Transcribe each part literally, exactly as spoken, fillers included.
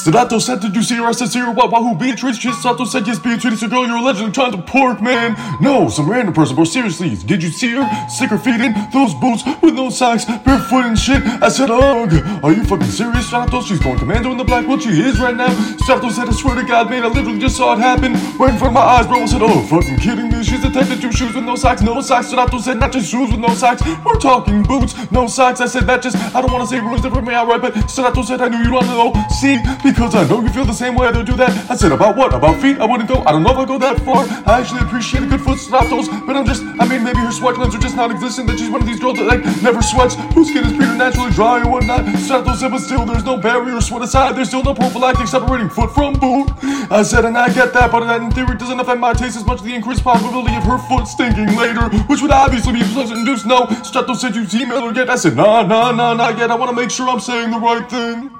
Stratos said, did you see her? I said, see her what? Wahoo, Beatrice? Stratos said, yes, Beatrice, a girl you're allegedly trying to pork, man. No, some random person, bro, seriously, did you see her? Stick her feet in those boots with no socks, barefoot and shit. I said, ugh, are you fucking serious, Stratos? She's going commando in the black, what she is right now. Stratos said, I swear to God, man, I literally just saw it happen right in front of my eyes, bro. I said, oh, fucking kidding me? She's the type to do shoes with no socks, no socks. Stratos said, not just shoes with no socks, we're talking boots, no socks. I said, that just, I don't want to say ruins it for me outright, but Stratos said, I knew you'd want to know. See, because I know you feel the same way I do that. I said, about what? About feet? I wouldn't go, I don't know if I go that far. I actually appreciate a good foot, Stratos, but I'm just, I mean, maybe her sweat glands are just non-existent, that she's one of these girls that, like, never sweats, whose skin is preternaturally dry or whatnot. Stratos said, but still, there's no barrier, sweat aside, there's still no prophylactic separating foot from boot. I said, and I get that, but that in theory doesn't affect my taste as much as the increased probability of her foot stinking later, which would obviously be pleasant-induced. No, Stratos said, you email her yet? I said, nah, nah, nah, not yet. I want to make sure I'm saying the right thing.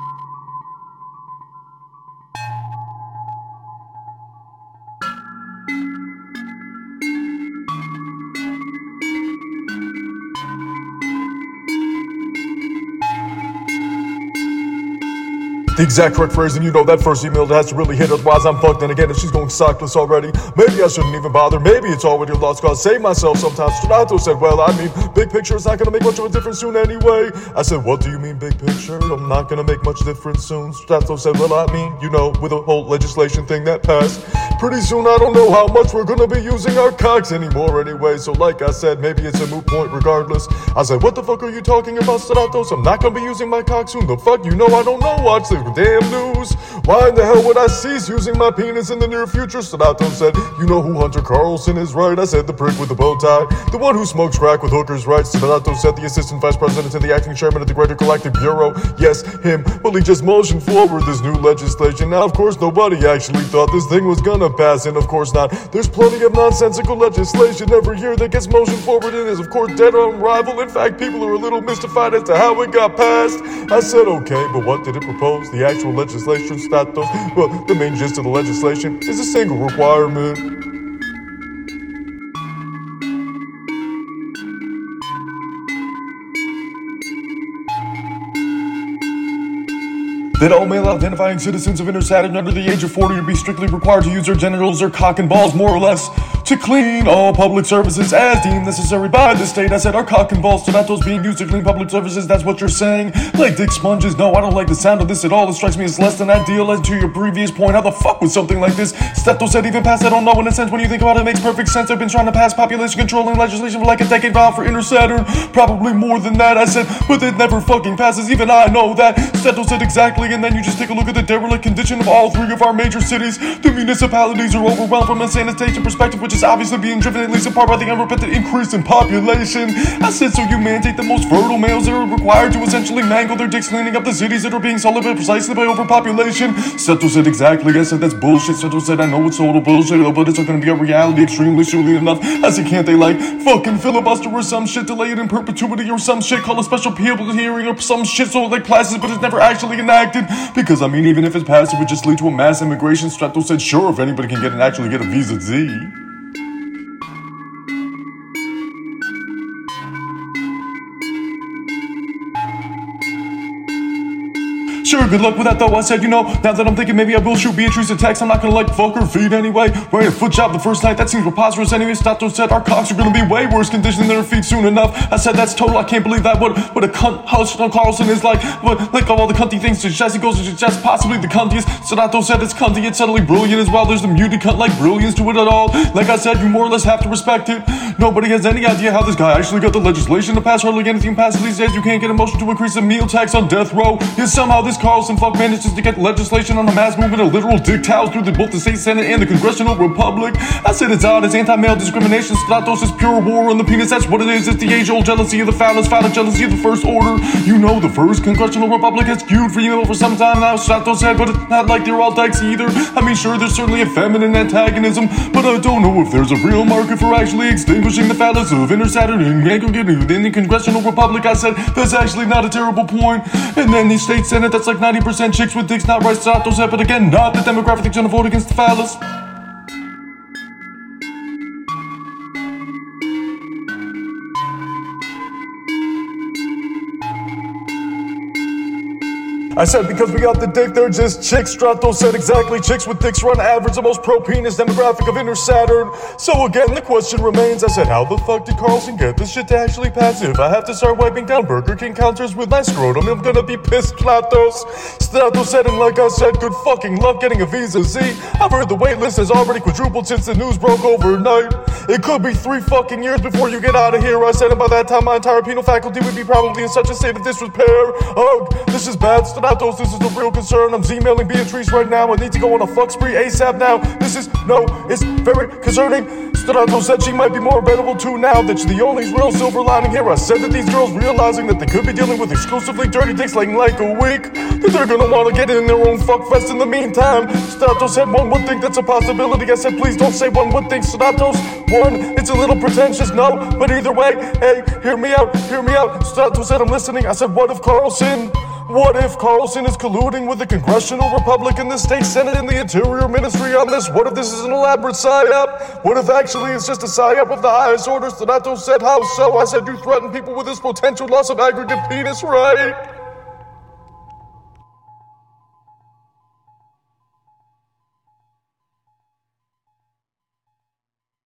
The exact correct phrase, and you know that first email that has to really hit, otherwise I'm fucked. And again, if she's going sockless already, maybe I shouldn't even bother. Maybe it's already a lost cause. Save myself sometimes. Stratos said, well, I mean, big picture is not gonna make much of a difference soon anyway. I said, what do you mean big picture? I'm not gonna make much difference soon. Stratos said, well, I mean, you know, with the whole legislation thing that passed, pretty soon I don't know how much we're gonna be using our cocks anymore anyway. So like I said, maybe it's a moot point regardless. I said, what the fuck are you talking about, Stratos? I'm not gonna be using my cock soon. The fuck? You know I don't know. Watch the damn news. Why in the hell would I cease using my penis in the near future? Stratos said, you know who Hunter Carlson is, right? I said, the prick with the bow tie, the one who smokes crack with hookers, right? Stratos said, the assistant vice president and the acting chairman of the Greater Galactic Bureau. Yes, him. Well, he just motioned forward this new legislation. Now, of course, nobody actually thought this thing was gonna pass, and of course not. There's plenty of nonsensical legislation every year that gets motioned forward and is, of course, dead on arrival. In fact, people are a little mystified as to how it got passed. I said, okay, but what did it propose? The actual legislation, Stratos? Well, the main gist of the legislation is a single requirement. That all male identifying citizens of Inner Saturn under the age of forty would be strictly required to use their genitals or cock and balls, more or less, to clean all public services as deemed necessary by the state. I said, our cock and balls, Stratos, being used to clean public services, that's what you're saying? Like dick sponges? No, I don't like the sound of this at all. It strikes me as less than ideal. As to your previous point, how the fuck would something like this? Stratos said, even past I don't know, in a sense, when you think about it, it makes perfect sense. I've been trying to pass population controlling legislation for like a decade now for Inner Saturn, probably more than that. I said, but it never fucking passes, even I know that. Stratos said, exactly. And then you just take a look at the derelict condition of all three of our major cities. The municipalities are overwhelmed from a sanitation perspective, which is obviously being driven at least in part by the unrepentant increase in population. I said, so you mandate the most fertile males that are required to essentially mangle their dicks cleaning up the cities that are being sullied precisely by overpopulation. Stratos said, exactly. I said, that's bullshit. Stratos said, I know it's total bullshit, but it's not going to be a reality extremely soon enough. I said, can't they like fucking filibuster or some shit, delay it in perpetuity or some shit, call a special people hearing or some shit so it like passes but it's never actually enacted? Because, I mean, even if it's passed, it would just lead to a mass immigration. Stratos said, sure, if anybody can get and actually get a visa Z. Sure, good luck with that though. I said, you know, now that I'm thinking maybe I will shoot Beatrice a text, I'm not gonna like fuck her feet anyway. Right, a foot job the first night, that seems preposterous anyway. Stratos said our cocks are gonna be way worse condition than her feet soon enough. I said, that's total, I can't believe that. What what a cunt Hunter Carlson is like. What, like all the cunty things to suggest, he goes to suggest possibly the cuntiest. Stratos said it's cunty, it's subtly brilliant as well. There's the muted cunt like brilliance to it at all. Like I said, you more or less have to respect it. Nobody has any idea how this guy actually got the legislation to pass. Hardly anything passes these days. You can't get a motion to increase the meal tax on death row. Yet somehow this Carlson fuck manages to get legislation on a mass movement of literal dick towels through the, both the state senate and the congressional republic. I said it's odd, it's anti-male discrimination. Stratos is pure war on the penis, that's what it is. It's the age-old jealousy of the phallus, phallic jealousy of the first order. You know the first congressional republic has skewed for female for some time now, Stratos said, but it's not like they're all dykes either. I mean, sure, there's certainly a feminine antagonism, but I don't know if there's a real market for actually extinguishing the phallus of Inner Saturn and aggregate in the congressional republic. I said, that's actually not a terrible point. And then the state senate, that's like ninety percent chicks with dicks, not right, Stratos said, but again, not the demographic that's gonna vote against the phallus. I said because we got the dick, they're just chicks. Stratos said exactly, chicks with dicks run average, the most pro-penis demographic of inner Saturn. So again, the question remains, I said, how the fuck did Carlson get this shit to actually pass? If I have to start wiping down Burger King counters with my scrotum, I'm gonna be pissed, Stratos. Stratos said, and like I said, good fucking luck getting a visa, Z. I've heard the wait list has already quadrupled since the news broke overnight. It could be three fucking years before you get out of here. I said, and by that time my entire penal faculty would be probably in such a state of disrepair. Ugh, this is bad, Stratos, this is a real concern. I'm Z-mailing Beatrice right now. I need to go on a fuck spree ASAP now. This is, no, it's very concerning. Stratos said she might be more available too now. That's the only real silver lining here. I said that these girls realizing that they could be dealing with exclusively dirty dicks like in like a week, that they're gonna wanna get in their own fuck fest in the meantime. Stratos said one would think that's a possibility. I said please don't say one would think, Stratos. One, it's a little pretentious, no, but either way, hey, hear me out, hear me out. Stratos said I'm listening. I said what if Carlson? What if Carlson is colluding with the Congressional Republican, the State Senate, and the Interior Ministry on this? What if this is an elaborate psyop? What if actually it's just a psyop of the highest order? Stratos said how so? I said you threaten people with this potential loss of aggregate penis, right?